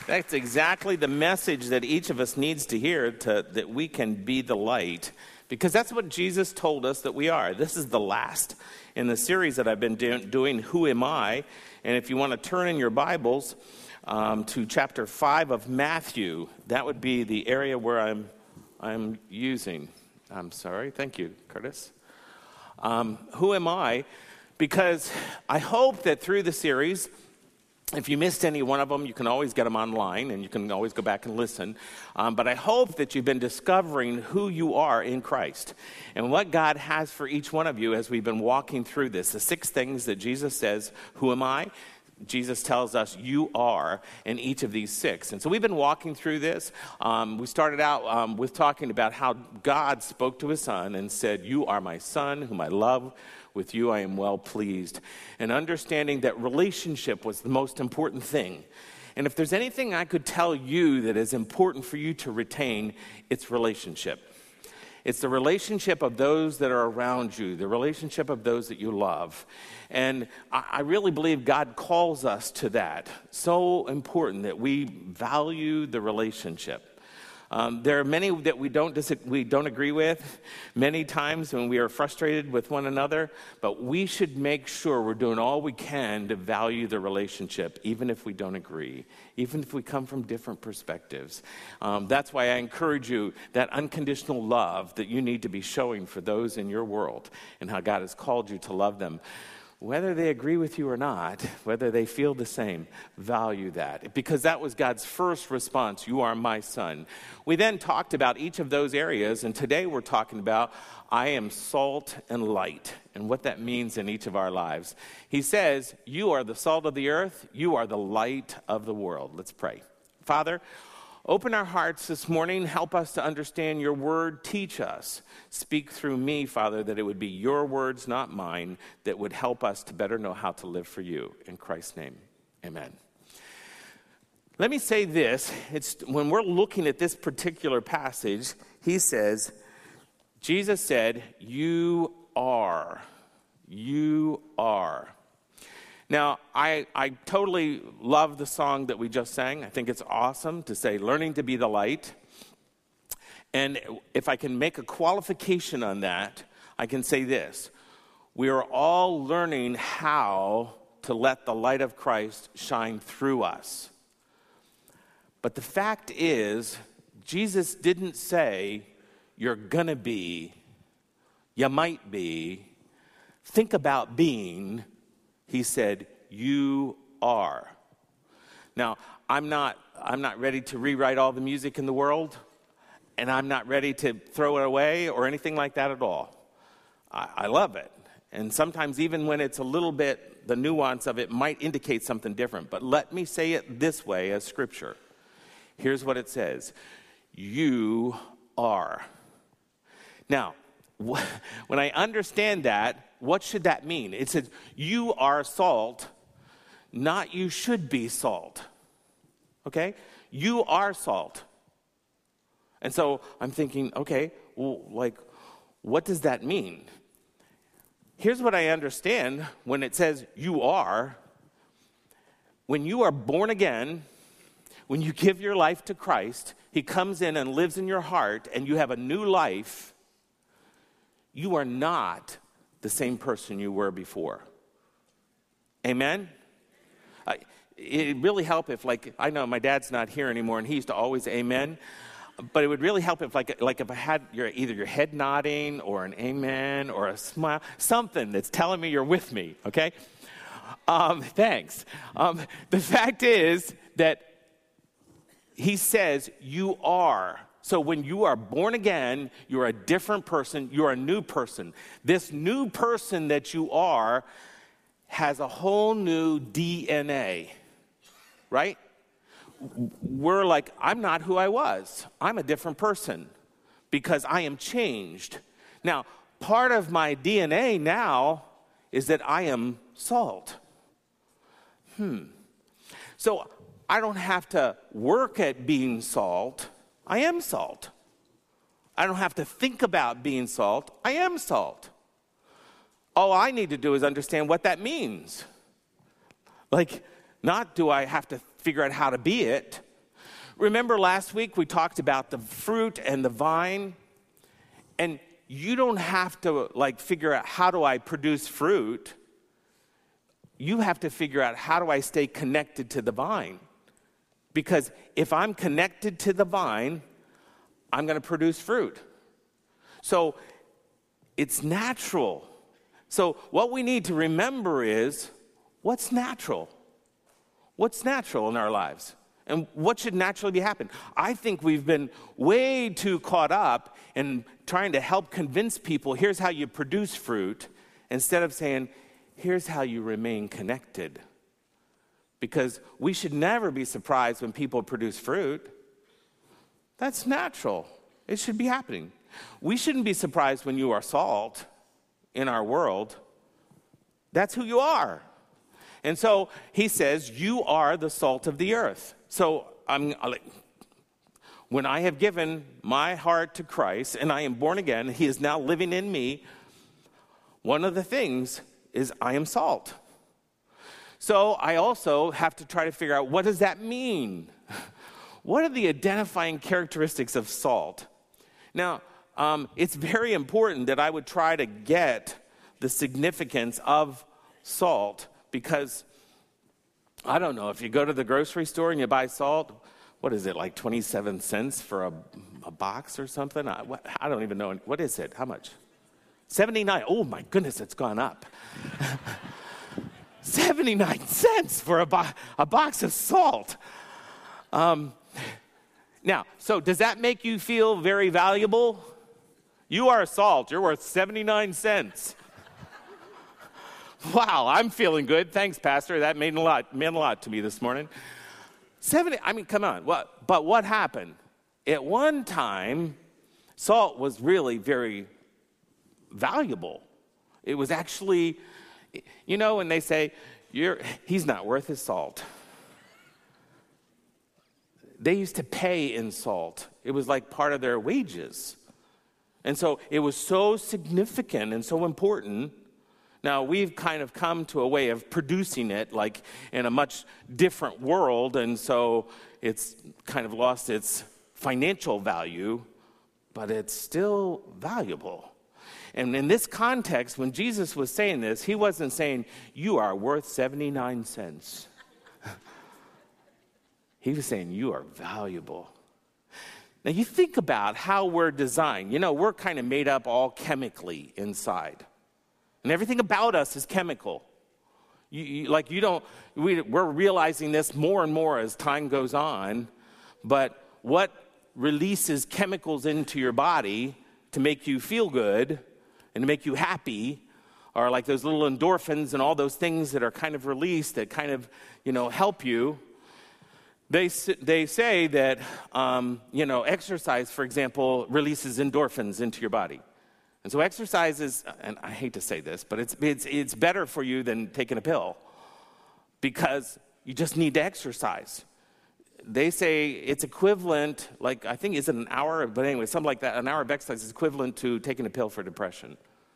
That's exactly the message that each of us needs to hear, that we can be the light. Because that's what Jesus told us that we are. This is the last in the series that I've been doing, Who Am I? And if you want to turn in your Bibles to chapter 5 of Matthew, that would be the area where I'm using. I'm sorry. Thank you, Curtis. Who am I? Because I hope that through the series, if you missed any one of them, you can always get them online, and you can always go back and listen. But I hope that you've been discovering who you are in Christ and what God has for each one of you as we've been walking through this. The 6 things that Jesus says, who am I? Jesus tells us you are in each of these 6. And so we've been walking through this. We started out with talking about how God spoke to his son and said, you are my son whom I love. With you I am well pleased. And understanding that relationship was the most important thing. And if there's anything I could tell you that is important for you to retain, it's relationship. It's the relationship of those that are around you, the relationship of those that you love. And I really believe God calls us to that. So important that we value the relationship. There are many that we don't agree with, many times when we are frustrated with one another, but we should make sure we're doing all we can to value the relationship, even if we don't agree, even if we come from different perspectives. That's why I encourage you, that unconditional love that you need to be showing for those in your world and how God has called you to love them. Whether they agree with you or not, whether they feel the same, value that. Because that was God's first response, you are my son. We then talked about each of those areas, and today we're talking about I am salt and light, and what that means in each of our lives. He says, you are the salt of the earth, you are the light of the world. Let's pray. Father, open our hearts this morning. Help us to understand your word. Teach us. Speak through me, Father, that it would be your words, not mine, that would help us to better know how to live for you. In Christ's name, amen. Let me say this. When we're looking at this particular passage, he says, Jesus said, you are. You are. Now, I totally love the song that we just sang. I think it's awesome to say, learning to be the light. And if I can make a qualification on that, I can say this. We are all learning how to let the light of Christ shine through us. But the fact is, Jesus didn't say, you're gonna be, you might be, think about being. He said, you are. Now, I'm not ready to rewrite all the music in the world, and I'm not ready to throw it away or anything like that at all. I love it. And sometimes even when it's a little bit, the nuance of it might indicate something different. But let me say it this way as Scripture. Here's what it says. You are. Now, when I understand that, what should that mean? It says, you are salt, not you should be salt. Okay? You are salt. And so I'm thinking, okay, well, what does that mean? Here's what I understand when it says you are. When you are born again, when you give your life to Christ, he comes in and lives in your heart, and you have a new life. You are not the same person you were before. Amen? It'd really help if, I know my dad's not here anymore, and he used to always amen, but it would really help if, if I had either your head nodding or an amen or a smile, something that's telling me you're with me, okay? Thanks. The fact is that he says you are. So when you are born again, you're a different person. You're a new person. This new person that you are has a whole new DNA, right? We're like, I'm not who I was. I'm a different person because I am changed. Now, part of my DNA now is that I am salt. So I don't have to work at being salt. I am salt. I don't have to think about being salt. I am salt. All I need to do is understand what that means. Not do I have to figure out how to be it. Remember last week we talked about the fruit and the vine? And you don't have to figure out, how do I produce fruit? You have to figure out, how do I stay connected to the vine? Because if I'm connected to the vine, I'm going to produce fruit. So it's natural. So what we need to remember is, what's natural? What's natural in our lives? And what should naturally be happening? I think we've been way too caught up in trying to help convince people, here's how you produce fruit, instead of saying, here's how you remain connected. Because we should never be surprised when people produce fruit. That's natural. It should be happening. We shouldn't be surprised when you are salt in our world. That's who you are. And so he says, you are the salt of the earth. So when I have given my heart to Christ and I am born again, he is now living in me, one of the things is I am salt. So I also have to try to figure out, what does that mean? What are the identifying characteristics of salt? Now, it's very important that I would try to get the significance of salt, because I don't know, if you go to the grocery store and you buy salt, what is it, like 27 cents for a box or something? I don't even know. What is it? How much? 79. Oh my goodness, it's gone up. 79 cents for a box of salt. Now, so does that make you feel very valuable? You are salt. You're worth 79 cents. Wow, I'm feeling good. Thanks, Pastor. That meant a lot to me this morning. Come on. But what happened? At one time, salt was really very valuable. It was actually, when they say, he's not worth his salt. They used to pay in salt. It was like part of their wages. And so it was so significant and so important. Now, we've kind of come to a way of producing it like in a much different world, and so it's kind of lost its financial value, but it's still valuable. And in this context, when Jesus was saying this, he wasn't saying, you are worth 79 cents. He was saying, you are valuable. Now, you think about how we're designed. We're kind of made up all chemically inside. And everything about us is chemical. We're realizing this more and more as time goes on. But what releases chemicals into your body to make you feel good and to make you happy are like those little endorphins and all those things that are kind of released that kind of, help you. They say that, exercise, for example, releases endorphins into your body. And so exercise is, and I hate to say this, but it's better for you than taking a pill, because you just need to exercise. They say it's equivalent, I think, is it an hour? But anyway, something like that. An hour of exercise is equivalent to taking a pill for depression.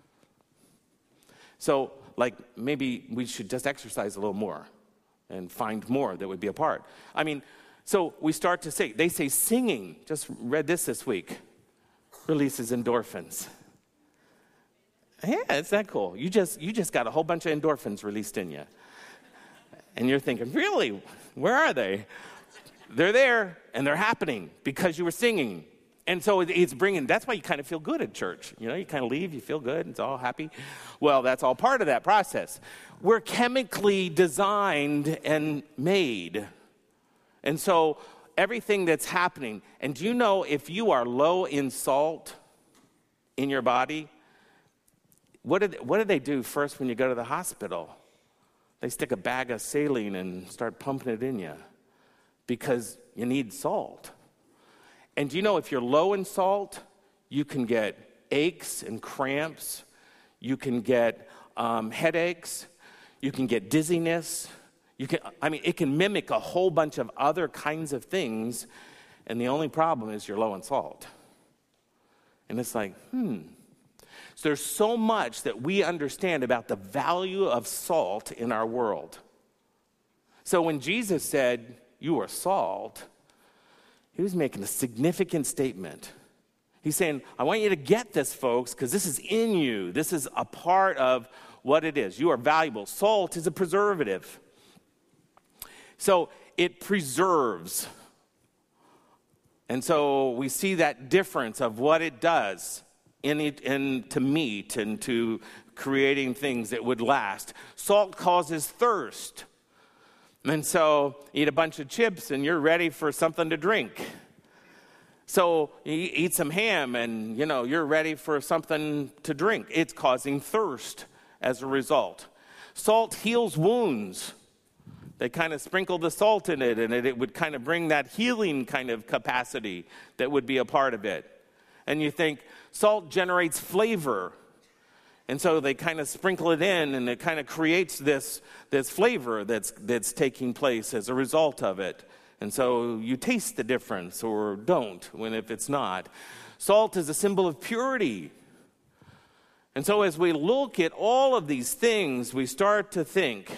So, maybe we should just exercise a little more and find more that would be a part. So we start to say, they say singing, just read this week, releases endorphins. Yeah, it's that cool. You just got a whole bunch of endorphins released in you. And you're thinking, really? Where are they? They're there, and they're happening because you were singing. And so it's that's why you kind of feel good at church. You kind of leave, you feel good, it's all happy. Well, that's all part of that process. We're chemically designed and made. And so everything that's happening, and do you know if you are low in salt in your body, what do they do first when you go to the hospital? They stick a bag of saline and start pumping it in you because you need salt. And do you know if you're low in salt, you can get aches and cramps, you can get headaches, you can get dizziness. It can mimic a whole bunch of other kinds of things, and the only problem is you're low in salt. And it's like, So there's so much that we understand about the value of salt in our world. So when Jesus said, you are salt, he was making a significant statement. He's saying, I want you to get this, folks, because this is in you. This is a part of what it is. You are valuable. Salt is a preservative. So it preserves. And so we see that difference of what it does into meat and to creating things that would last. Salt causes thirst. And so eat a bunch of chips and you're ready for something to drink. So you eat some ham and, you're ready for something to drink. It's causing thirst as a result. Salt heals wounds. They kind of sprinkle the salt in it, and it would kind of bring that healing kind of capacity that would be a part of it. And you think, salt generates flavor. And so they kind of sprinkle it in, and it kind of creates this flavor that's taking place as a result of it. And so you taste the difference or don't if it's not. Salt is a symbol of purity. And so as we look at all of these things, we start to think,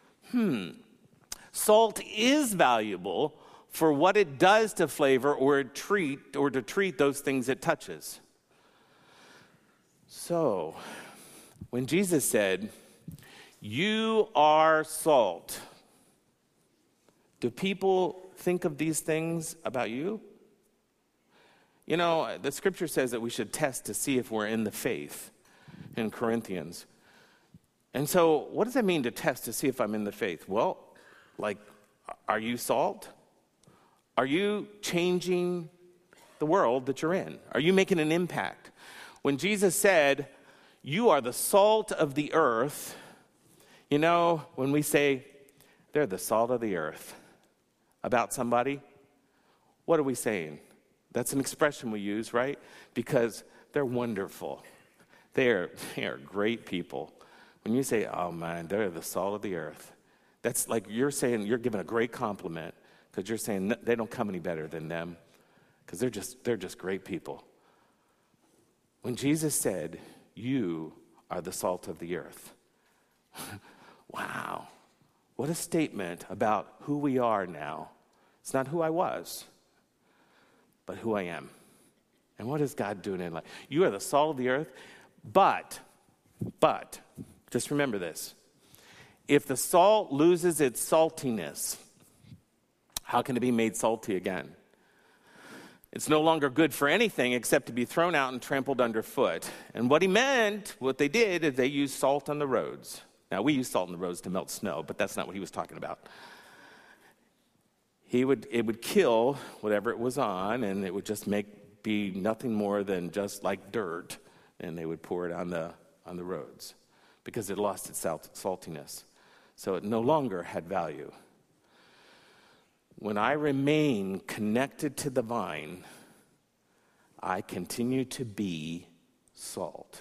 salt is valuable for what it does to flavor or to treat those things it touches. So, when Jesus said, "You are salt," do people think of these things about you? The scripture says that we should test to see if we're in the faith in Corinthians. And so, what does that mean to test to see if I'm in the faith? Well, are you salt? Are you changing the world that you're in? Are you making an impact? When Jesus said, "You are the salt of the earth," when we say, they're the salt of the earth about somebody, what are we saying? That's an expression we use, right? Because they're wonderful. They are great people. When you say, "Oh man, they're the salt of the earth," that's like you're saying, you're giving a great compliment because you're saying they don't come any better than them because they're just great people. When Jesus said, "You are the salt of the earth," wow, what a statement about who we are now. It's not who I was, but who I am. And what is God doing in life? You are the salt of the earth, but, just remember this. If the salt loses its saltiness, how can it be made salty again? It's no longer good for anything except to be thrown out and trampled underfoot. And what they did is they used salt on the roads. Now, we use salt on the roads to melt snow, but that's not what he was talking about. It would kill whatever it was on, and it would just be nothing more than just like dirt, and they would pour it on the roads because it lost its saltiness. So it no longer had value. When I remain connected to the vine, I continue to be salt.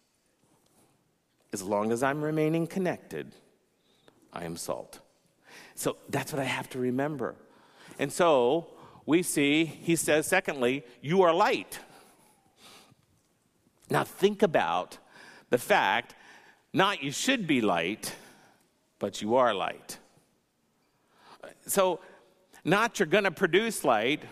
As long as I'm remaining connected, I am salt. So that's what I have to remember. And so we see, he says, secondly, you are light. Now think about the fact, not you should be light, but you are light. So, not you're going to produce light.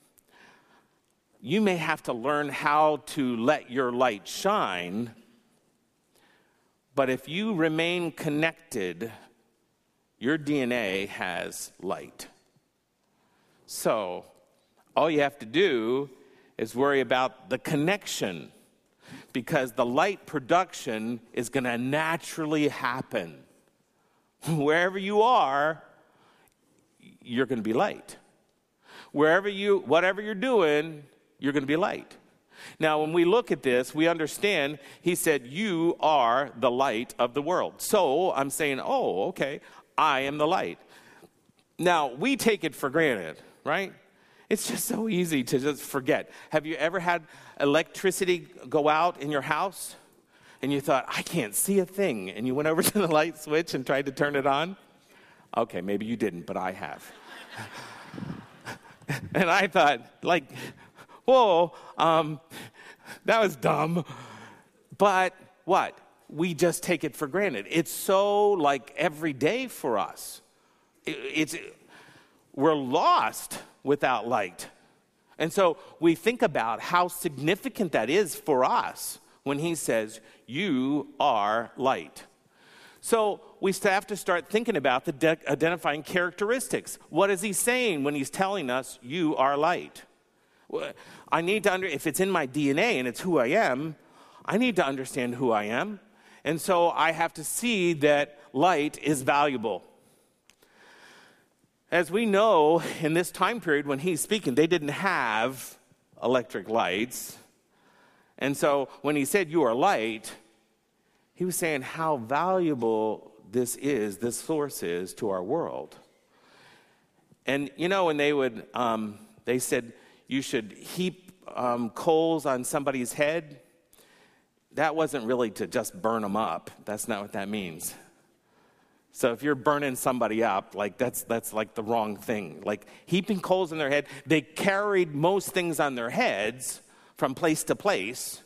You may have to learn how to let your light shine. But if you remain connected, your DNA has light. So, all you have to do is worry about the connection, because the light production is going to naturally happen. Wherever you are, you're going to be light. Whatever you're doing, you're going to be light. Now, when we look at this, we understand he said, "You are the light of the world." So I'm saying, oh, okay, I am the light. Now, we take it for granted, right? It's just so easy to just forget. Have you ever had electricity go out in your house and you thought, I can't see a thing, and you went over to the light switch and tried to turn it on? Okay, maybe you didn't, but I have. And I thought, whoa, that was dumb. But what? We just take it for granted. It's so every day for us. We're lost without light. And so we think about how significant that is for us when he says, you are light. So we have to start thinking about the identifying characteristics. What is he saying when he's telling us, you are light? I need to if it's in my DNA and it's who I am, I need to understand who I am. And so I have to see that light is valuable. As we know, in this time period when he's speaking, they didn't have electric lights. And so when he said, you are light, he was saying how valuable this source is to our world. And, when they said you should heap coals on somebody's head, that wasn't really to just burn them up. That's not what that means. So if you're burning somebody up, that's like the wrong thing. Like heaping coals on their head, they carried most things on their heads from place to place.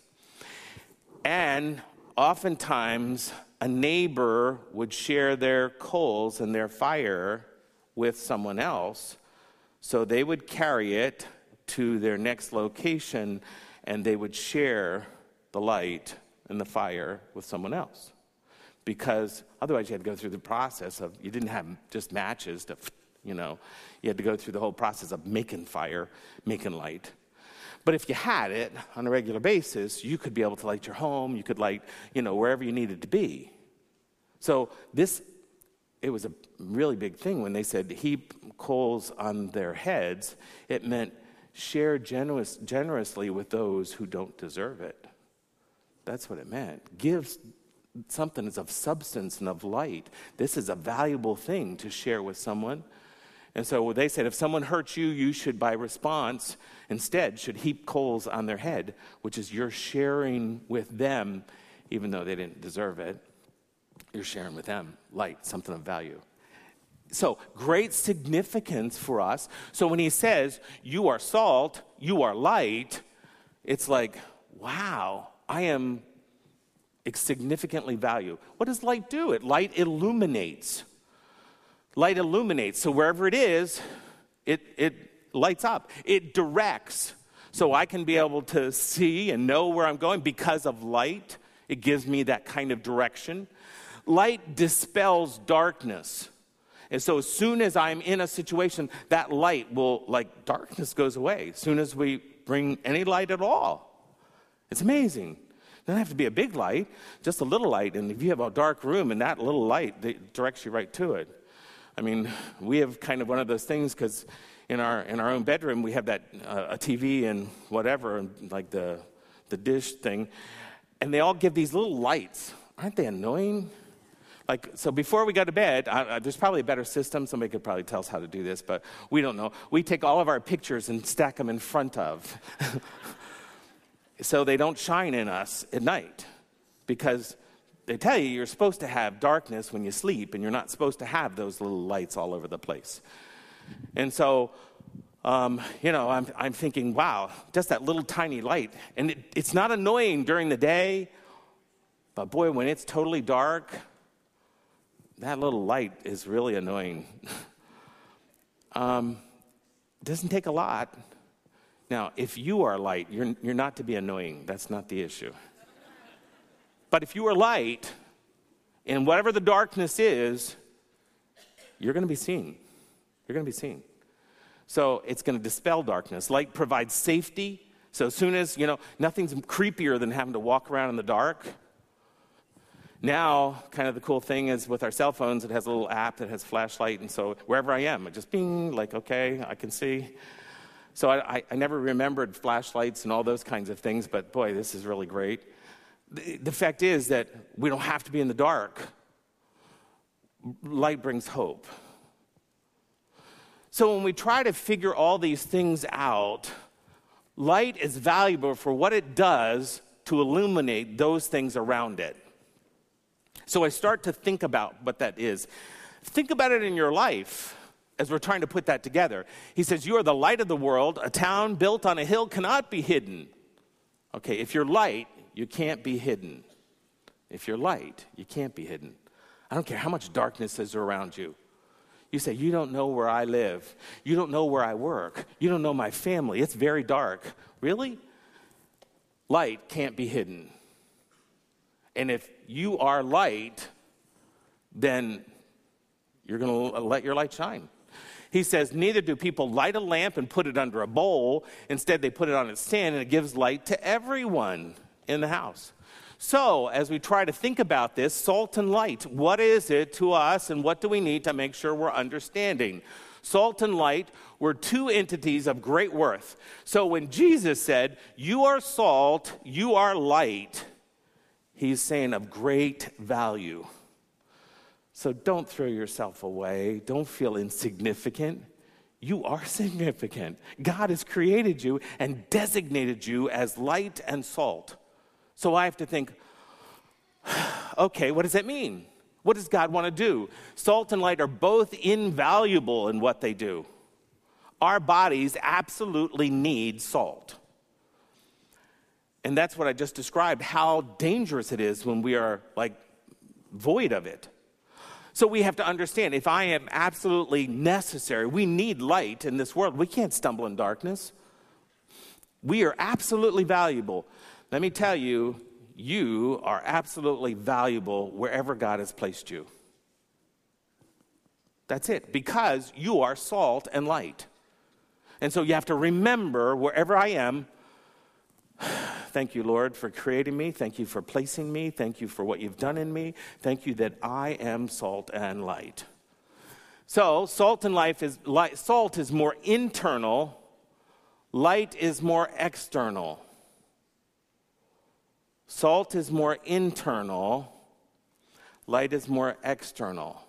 And oftentimes a neighbor would share their coals and their fire with someone else. So they would carry it to their next location and they would share the light and the fire with someone else. Because otherwise you had to go through the process of, you didn't have just matches to, you had to go through the whole process of making fire, making light. But if you had it on a regular basis, you could be able to light your home, you could light, wherever you needed to be. So it was a really big thing when they said heap coals on their heads. It meant share generously with those who don't deserve it. That's what it meant. Give something is of substance and of light. This is a valuable thing to share with someone. And so they said, if someone hurts you, you should, by response, instead, should heap coals on their head, which is you're sharing with them, even though they didn't deserve it. You're sharing with them light, something of value. So great significance for us. So when he says, you are salt, you are light, it's like, wow, I am significantly value. What does light do? Light illuminates. Light illuminates. So wherever it is, it lights up. It directs. So I can be able to see and know where I'm going because of light. It gives me that kind of direction. Light dispels darkness. And so as soon as I'm in a situation, that light will, darkness goes away. As soon as we bring any light at all. It's amazing. It doesn't have to be a big light, just a little light. And if you have a dark room and that little light, it directs you right to it. I mean, we have kind of one of those things because in our own bedroom, we have that a TV and whatever, and like the dish thing. And they all give these little lights. Aren't they annoying? So before we go to bed, there's probably a better system. Somebody could probably tell us how to do this, but we don't know. We take all of our pictures and stack them in front of. So they don't shine in us at night. Because they tell you you're supposed to have darkness when you sleep, and you're not supposed to have those little lights all over the place. And so, I'm thinking, wow, just that little tiny light. And it's not annoying during the day, but boy, when it's totally dark, that little light is really annoying. It doesn't take a lot. Now, if you are light, you're not to be annoying. That's not the issue. But if you are light, and whatever the darkness is, you're going to be seen. You're going to be seen. So it's going to dispel darkness. Light provides safety. So as soon as, nothing's creepier than having to walk around in the dark. Now, kind of the cool thing is with our cell phones, it has a little app that has flashlight. And so wherever I am, I just bing, okay, I can see. So I never remembered flashlights and all those kinds of things, but boy, this is really great. The fact is that we don't have to be in the dark. Light brings hope. So when we try to figure all these things out, light is valuable for what it does to illuminate those things around it. So I start to think about what that is. Think about it in your life as we're trying to put that together. He says, you are the light of the world. A town built on a hill cannot be hidden. Okay, if you're light, you can't be hidden. If you're light, you can't be hidden. I don't care how much darkness is around you. You say, you don't know where I live. You don't know where I work. You don't know my family. It's very dark. Really? Light can't be hidden. And if you are light, then you're going to let your light shine. He says, neither do people light a lamp and put it under a bowl. Instead, they put it on its stand, and it gives light to everyone in the house. So, as we try to think about this, salt and light, what is it to us, and what do we need to make sure we're understanding? Salt and light were two entities of great worth. So when Jesus said, you are salt, you are light, he's saying of great value. So don't throw yourself away. Don't feel insignificant. You are significant. God has created you and designated you as light and salt. So I have to think, okay, what does that mean? What does God want to do? Salt and light are both invaluable in what they do. Our bodies absolutely need salt. And that's what I just described, how dangerous it is when we are like void of it. So we have to understand, if I am absolutely necessary, we need light in this world. We can't stumble in darkness. We are absolutely valuable. Let me tell you, you are absolutely valuable wherever God has placed you. That's it, because you are salt and light. And so you have to remember, wherever I am, thank you, Lord, for creating me. Thank you for placing me. Thank you for what you've done in me. Thank you that I am salt and light. So salt and life is salt is more internal. Light is more external. Salt is more internal. Light is more external.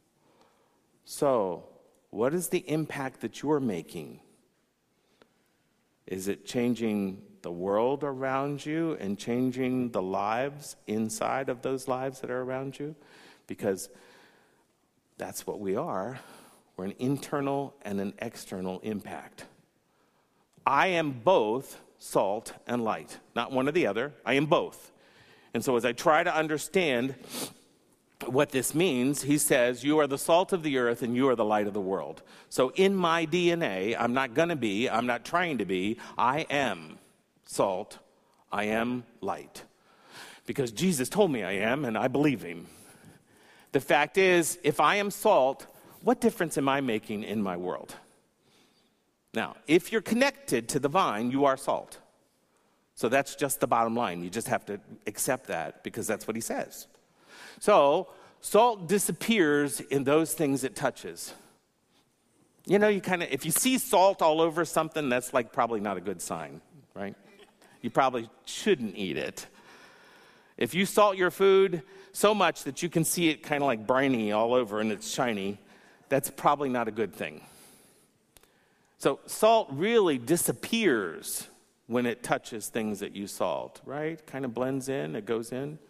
So, what is the impact that you're making? Is it changing the world around you and changing the lives inside of those lives that are around you? Because that's what we are. We're an internal and an external impact. I am both salt and light. Not one or the other. I am both. And so as I try to understand what this means, he says, you are the salt of the earth and you are the light of the world. So in my DNA, I'm not trying to be, I am salt, I am light. Because Jesus told me I am, and I believe him. The fact is, if I am salt, what difference am I making in my world? Now, if you're connected to the vine, you are salt. So that's just the bottom line. You just have to accept that because that's what he says. So, salt disappears in those things it touches. You know, if you see salt all over something, that's like probably not a good sign, right? You probably shouldn't eat it. If you salt your food so much that you can see it kind of like briny all over and it's shiny, that's probably not a good thing. So salt really disappears when it touches things that you salt, right? Kind of blends in, it goes in.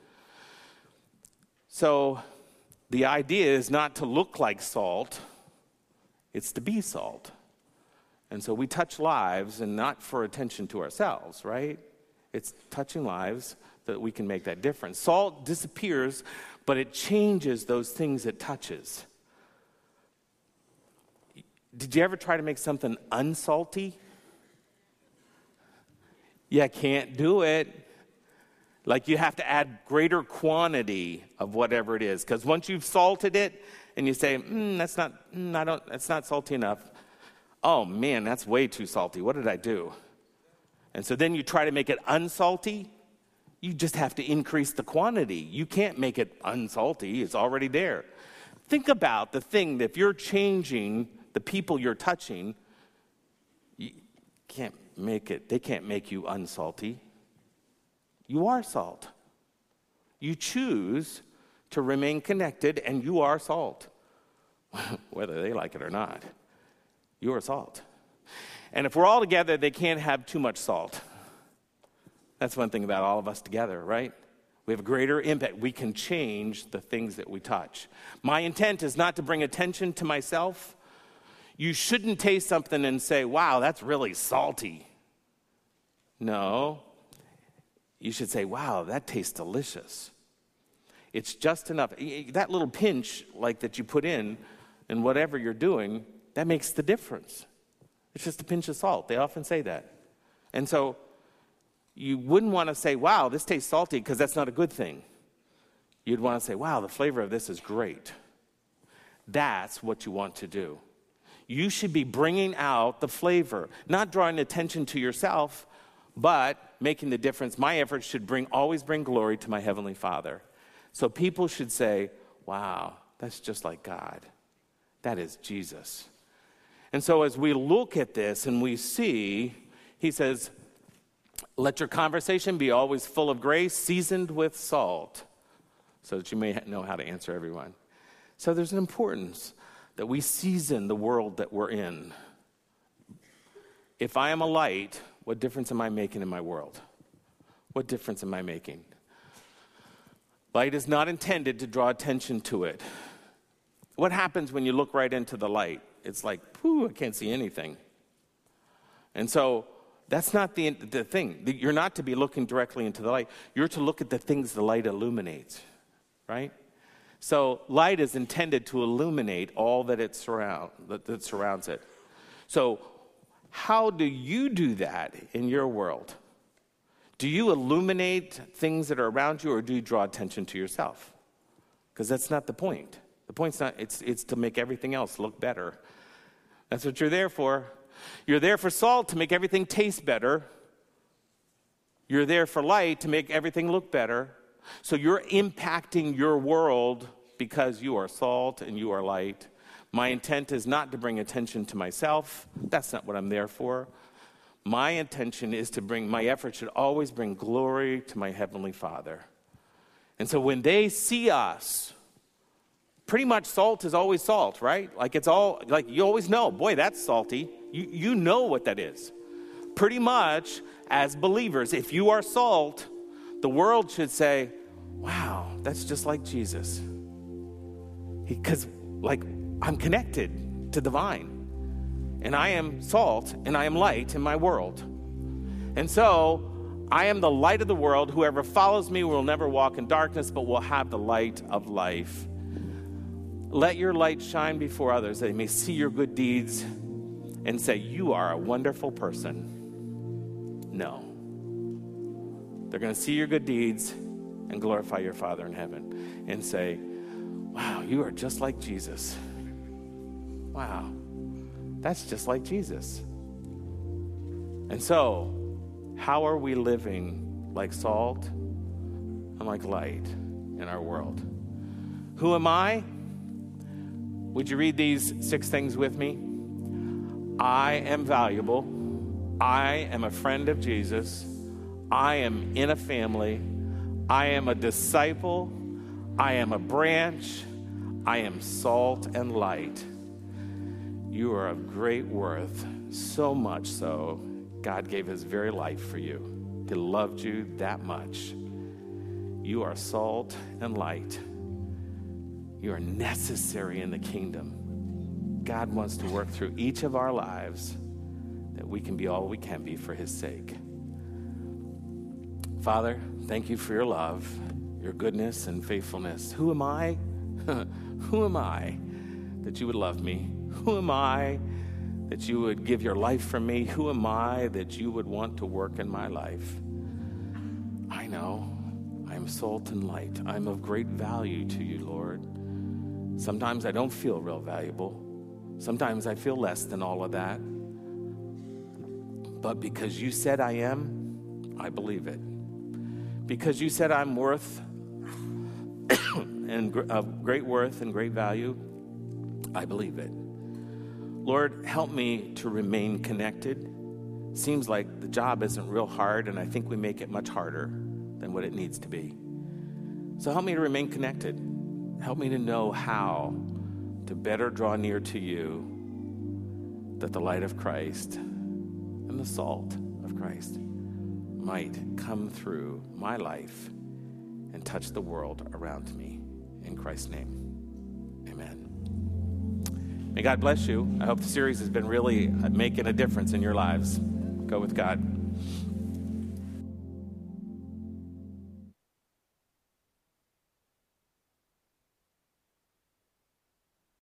So the idea is not to look like salt, it's to be salt. And so we touch lives and not for attention to ourselves, right? It's touching lives that we can make that difference. Salt disappears, but it changes those things it touches. Did you ever try to make something unsalty? You can't do it. Like you have to add greater quantity of whatever it is. Because once you've salted it and you say, that's not salty enough. Oh man, that's way too salty. What did I do? And so then you try to make it unsalty. You just have to increase the quantity. You can't make it unsalty. It's already there. Think about the thing that if you're changing the people you're touching, you can't make it. They can't make you unsalty. You are salt. You choose to remain connected, and you are salt, whether they like it or not. You are salt. And if we're all together, they can't have too much salt. That's one thing about all of us together, right? We have a greater impact. We can change the things that we touch. My intent is not to bring attention to myself. You shouldn't taste something and say, wow, that's really salty. No. You should say, wow, that tastes delicious. It's just enough. That little pinch like that you put in, in whatever you're doing, that makes the difference. It's just a pinch of salt. They often say that. And so you wouldn't want to say, wow, this tastes salty, because that's not a good thing. You'd want to say, wow, the flavor of this is great. That's what you want to do. You should be bringing out the flavor, not drawing attention to yourself, but making the difference. My efforts should always bring glory to my Heavenly Father. So people should say, wow, that's just like God. That is Jesus. And so as we look at this and we see, he says, let your conversation be always full of grace, seasoned with salt, so that you may know how to answer everyone. So there's an importance that we season the world that we're in. If I am a light, what difference am I making in my world? What difference am I making? Light is not intended to draw attention to it. What happens when you look right into the light? It's like, I can't see anything. And so that's not the thing. You're not to be looking directly into the light. You're to look at the things the light illuminates, right? So light is intended to illuminate all that surrounds it. So how do you do that in your world? Do you illuminate things that are around you, or do you draw attention to yourself? Because that's not the point. The point's not, it's to make everything else look better. That's what you're there for. You're there for salt, to make everything taste better. You're there for light, to make everything look better. So you're impacting your world because you are salt and you are light. My intent is not to bring attention to myself. That's not what I'm there for. My intention is my effort should always bring glory to my Heavenly Father. And so when they see us, pretty much salt is always salt, right? Like you always know, boy, that's salty. You know what that is. Pretty much as believers, if you are salt, the world should say, wow, that's just like Jesus. Because I'm connected to the vine. And I am salt and I am light in my world. And so I am the light of the world. Whoever follows me will never walk in darkness, but will have the light of life. Let your light shine before others, that they may see your good deeds and say, you are a wonderful person. No. They're going to see your good deeds and glorify your Father in heaven and say, wow, you are just like Jesus. Wow, that's just like Jesus. And so, how are we living like salt and like light in our world? Who am I? Would you read these 6 things with me? I am valuable. I am a friend of Jesus. I am in a family. I am a disciple. I am a branch. I am salt and light. You are of great worth, so much so, God gave his very life for you. He loved you that much. You are salt and light. You are necessary in the kingdom. God wants to work through each of our lives that we can be all we can be for his sake. Father, thank you for your love, your goodness and faithfulness. Who am I? Who am I that you would love me? Who am I that you would give your life for me? Who am I that you would want to work in my life? I know I am salt and light. I'm of great value to you, Lord. Sometimes I don't feel real valuable. Sometimes I feel less than all of that. But because you said I am, I believe it. Because you said I'm worth and of great worth and great value, I believe it. Lord, help me to remain connected. Seems like the job isn't real hard, and I think we make it much harder than what it needs to be. So help me to remain connected. Help me to know how to better draw near to you, that the light of Christ and the salt of Christ might come through my life and touch the world around me. In Christ's name, amen. May God bless you. I hope the series has been really making a difference in your lives. Go with God.